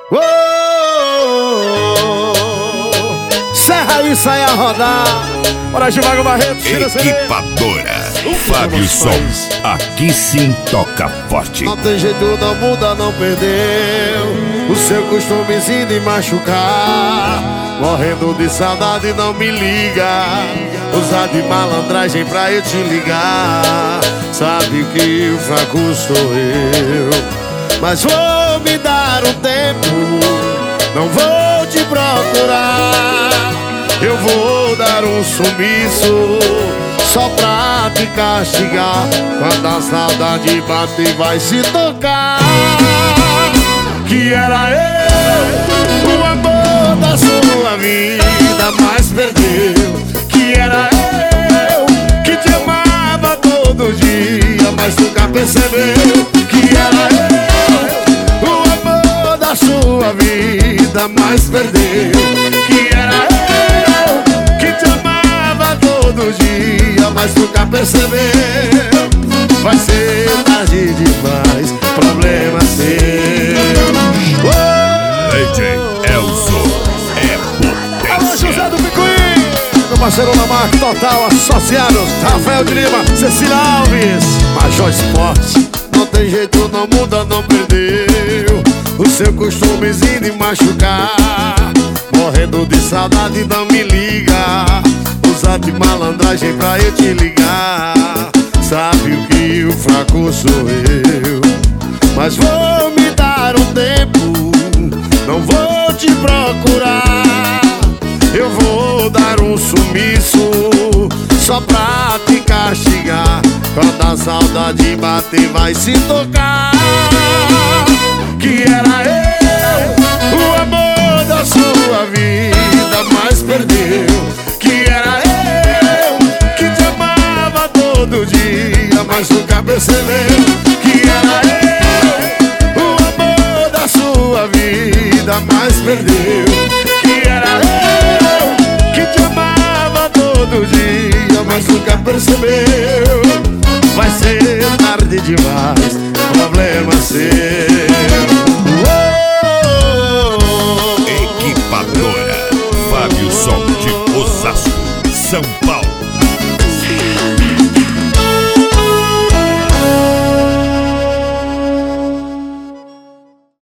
Oh, serra e sai a rodar. Bora, Givago Barreto, Equipadora Fábio Som, aqui sim toca forte. Não tem jeito, não muda, não perdeu o seu costumezinho de machucar. Morrendo de saudade, não me liga. Usar de malandragem pra eu te ligar. Sabe que o fraco sou eu, mas vou me dar um tempo. Não vou te procurar. Eu vou dar um sumiço só pra te castigar. Quando a saudade bater vai se tocar que era eu, o amor da sua vida, mas perdeu. Que era eu, que te amava todo dia, mas nunca percebeu. Que era eu, o amor da sua vida, mas perdeu. Que era eu, que te amava todo dia, mas nunca percebeu. Vai ser tarde demais, problema seu. DJ Elzo é Alô, José potência. do Picuí, meu parceiro Lamarck Total Associados, Rafael de Lima, Cecília Alves, Major Esporte. Não tem jeito, não muda, não perdeu o seu costumezinho de machucar. Morrendo de saudade, não me liga. Usar de malandragem pra eu te ligar. Sabe o que o fraco sou eu, mas vou me dar um tempo. Não vou te procurar. Eu vou dar um sumiço só pra te castigar. Quando a saudade bater vai se tocar que era eu, o amor da sua vida, mas perdeu. Que era eu, que te amava todo dia, mas nunca percebeu. Que era eu, o amor da sua vida, mas perdeu. Que era eu, que te amava todo dia, mas nunca percebeu. Vai ser tarde demais, problema seu. Equipadora Fábio Som de Osasco, São Paulo.